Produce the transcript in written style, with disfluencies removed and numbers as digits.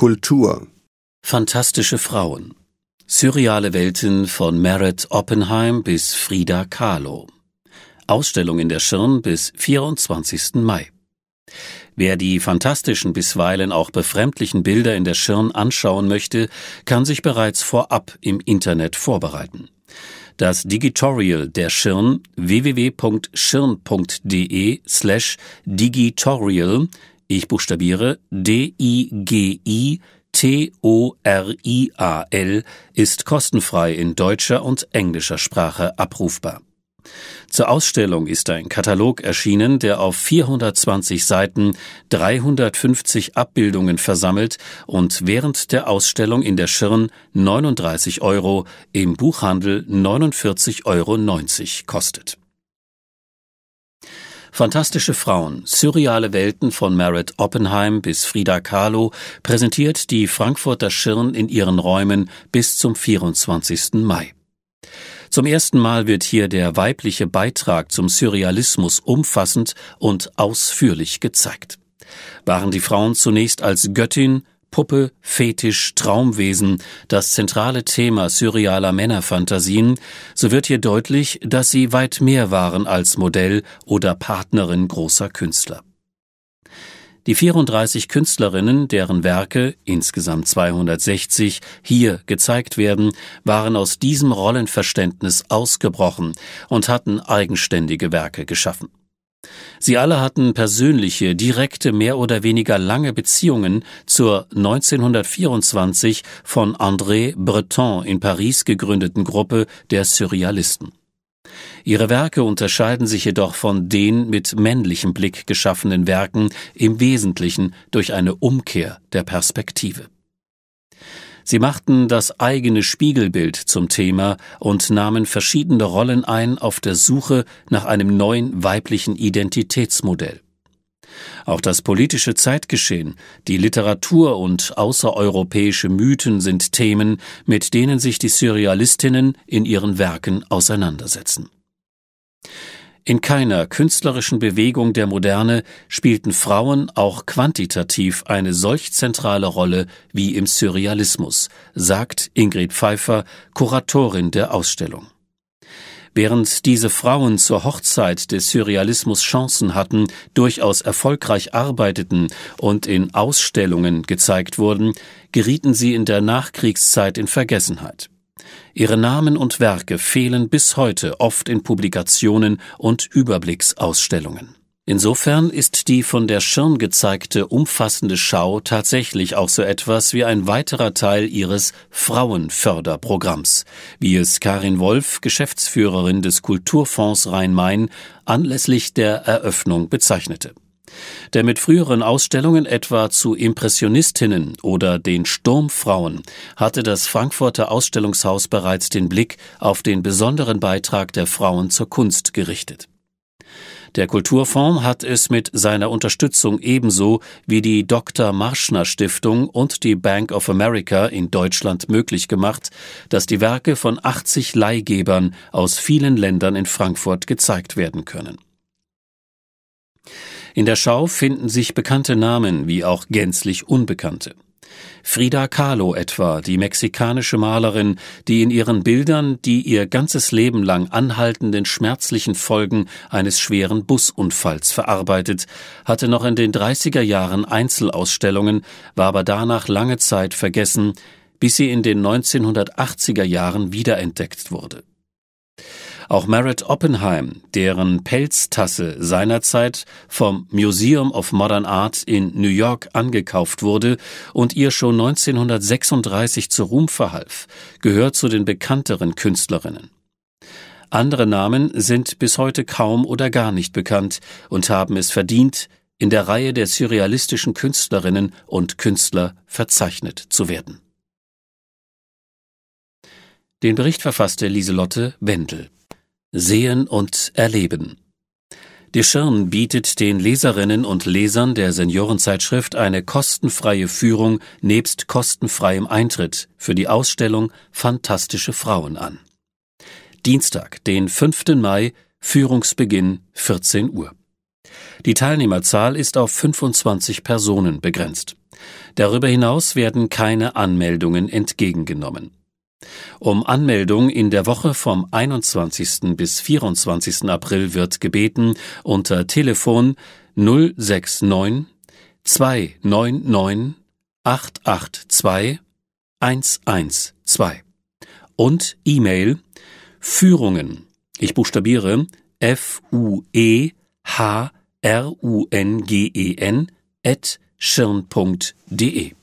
Kultur. Fantastische Frauen. Surreale Welten von Meret Oppenheim bis Frida Kahlo. Ausstellung in der Schirn bis 24. Mai. Wer die fantastischen, bisweilen auch befremdlichen Bilder in der Schirn anschauen möchte, kann sich bereits vorab im Internet vorbereiten. Das Digitorial der Schirn www.schirn.de/digitorial, ich buchstabiere DIGITORIAL, ist kostenfrei in deutscher und englischer Sprache abrufbar. Zur Ausstellung ist ein Katalog erschienen, der auf 420 Seiten 350 Abbildungen versammelt und während der Ausstellung in der Schirn 39 €, im Buchhandel 49,90 € kostet. Fantastische Frauen, surreale Welten von Meret Oppenheim bis Frida Kahlo präsentiert die Frankfurter Schirn in ihren Räumen bis zum 24. Mai. Zum ersten Mal wird hier der weibliche Beitrag zum Surrealismus umfassend und ausführlich gezeigt. Waren die Frauen zunächst als Göttin, Puppe, Fetisch, Traumwesen das zentrale Thema surrealer Männerfantasien, so wird hier deutlich, dass sie weit mehr waren als Modell oder Partnerin großer Künstler. Die 34 Künstlerinnen, deren Werke, insgesamt 260, hier gezeigt werden, waren aus diesem Rollenverständnis ausgebrochen und hatten eigenständige Werke geschaffen. Sie alle hatten persönliche, direkte, mehr oder weniger lange Beziehungen zur 1924 von André Breton in Paris gegründeten Gruppe der Surrealisten. Ihre Werke unterscheiden sich jedoch von den mit männlichem Blick geschaffenen Werken im Wesentlichen durch eine Umkehr der Perspektive. Sie machten das eigene Spiegelbild zum Thema und nahmen verschiedene Rollen ein auf der Suche nach einem neuen weiblichen Identitätsmodell. Auch das politische Zeitgeschehen, die Literatur und außereuropäische Mythen sind Themen, mit denen sich die Surrealistinnen in ihren Werken auseinandersetzen. In keiner künstlerischen Bewegung der Moderne spielten Frauen auch quantitativ eine solch zentrale Rolle wie im Surrealismus, sagt Ingrid Pfeiffer, Kuratorin der Ausstellung. Während diese Frauen zur Hochzeit des Surrealismus Chancen hatten, durchaus erfolgreich arbeiteten und in Ausstellungen gezeigt wurden, gerieten sie in der Nachkriegszeit in Vergessenheit. Ihre Namen und Werke fehlen bis heute oft in Publikationen und Überblicksausstellungen. Insofern ist die von der Schirn gezeigte umfassende Schau tatsächlich auch so etwas wie ein weiterer Teil ihres Frauenförderprogramms, wie es Karin Wolf, Geschäftsführerin des Kulturfonds Rhein-Main, anlässlich der Eröffnung bezeichnete. Denn mit früheren Ausstellungen etwa zu Impressionistinnen oder den Sturmfrauen hatte das Frankfurter Ausstellungshaus bereits den Blick auf den besonderen Beitrag der Frauen zur Kunst gerichtet. Der Kulturfonds hat es mit seiner Unterstützung ebenso wie die Dr. Marschner Stiftung und die Bank of America in Deutschland möglich gemacht, dass die Werke von 80 Leihgebern aus vielen Ländern in Frankfurt gezeigt werden können. In der Schau finden sich bekannte Namen wie auch gänzlich unbekannte. Frida Kahlo etwa, die mexikanische Malerin, die in ihren Bildern die ihr ganzes Leben lang anhaltenden schmerzlichen Folgen eines schweren Busunfalls verarbeitet, hatte noch in den 30er Jahren Einzelausstellungen, war aber danach lange Zeit vergessen, bis sie in den 1980er Jahren wiederentdeckt wurde. Auch Meret Oppenheim, deren Pelztasse seinerzeit vom Museum of Modern Art in New York angekauft wurde und ihr schon 1936 zu Ruhm verhalf, gehört zu den bekannteren Künstlerinnen. Andere Namen sind bis heute kaum oder gar nicht bekannt und haben es verdient, in der Reihe der surrealistischen Künstlerinnen und Künstler verzeichnet zu werden. Den Bericht verfasste Lieselotte Wendel. Sehen und Erleben. Die Schirn bietet den Leserinnen und Lesern der Seniorenzeitschrift eine kostenfreie Führung nebst kostenfreiem Eintritt für die Ausstellung Fantastische Frauen an. Dienstag, den 5. Mai, Führungsbeginn 14 Uhr. Die Teilnehmerzahl ist auf 25 Personen begrenzt. Darüber hinaus werden keine Anmeldungen entgegengenommen. Um Anmeldung in der Woche vom 21. bis 24. April wird gebeten unter Telefon 069 299 882 112 und E-Mail Führungen, ich buchstabiere FUEHRUNGEN @schirn.de